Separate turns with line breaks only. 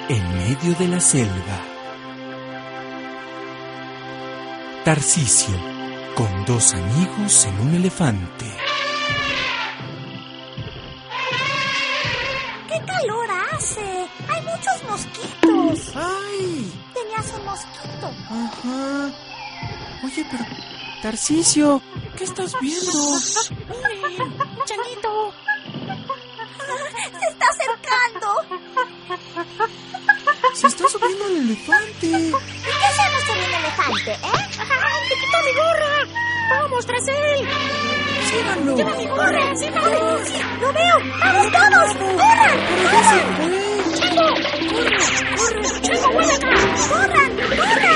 en medio de la selva. Tarcisio, con dos amigos en un elefante.
¡Qué calor hace! ¡Hay muchos mosquitos!
¡Ay!
Tenías un mosquito.
Ajá. Oye, pero... Tarcisio, ¿qué estás viendo?
¡Miren! ¡Changuito! ¡Se está acercando!
Se está subiendo el elefante.
¿Y qué hacemos con un elefante, ¡Ay, te quitó mi gorra! ¡Vamos tras él!
Síganlo.
¡Lleva mi gorra! ¡Síganlo! ¡Sí, lo veo! ¡Vamos todos! ¡Corran!
Pero ya se fue.
¡Chango! ¡Corre! ¡Chango, vuelve acá! ¡Corran! ¡Corran!